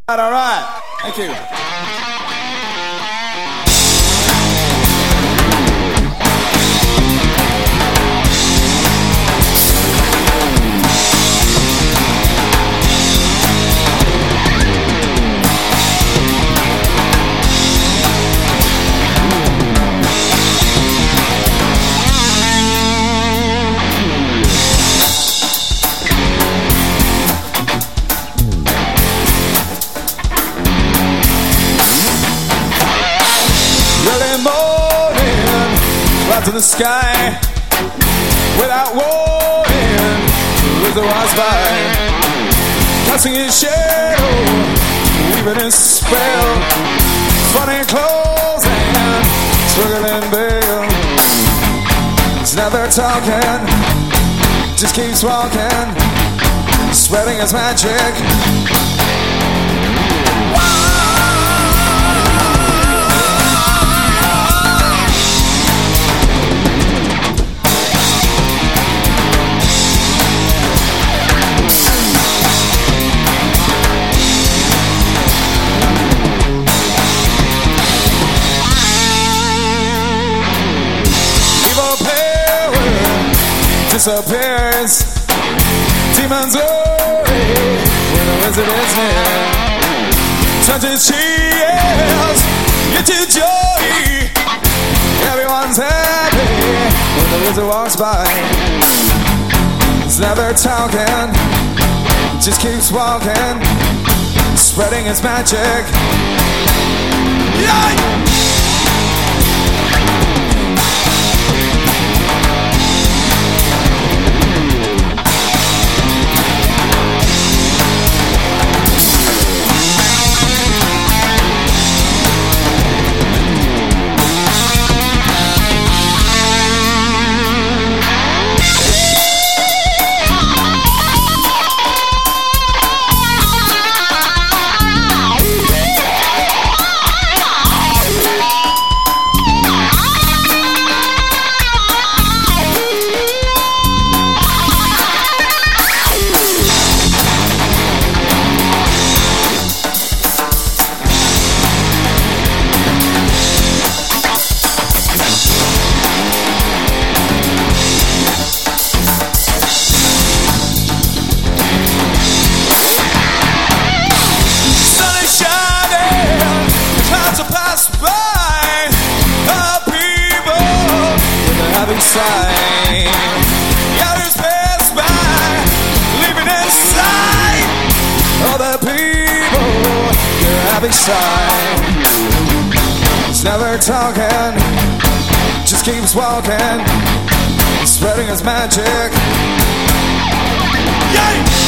All right. Thank you. To the sky without warning, the wizard walks by, casting his shadow, weaving his spell, funny clothes and struggling veil. He's never talking, just keeps walking, spreading his magic. Disappears, demons worry when the wizard is near. Touches cheers, get your joy. Everyone's happy when the wizard walks by. He's never talking, just keeps walking, spreading his magic. Yeah! Others pass by, leaving inside. All the people, they're having sight. He's never talking, just keeps walking, spreading his magic. Yeah!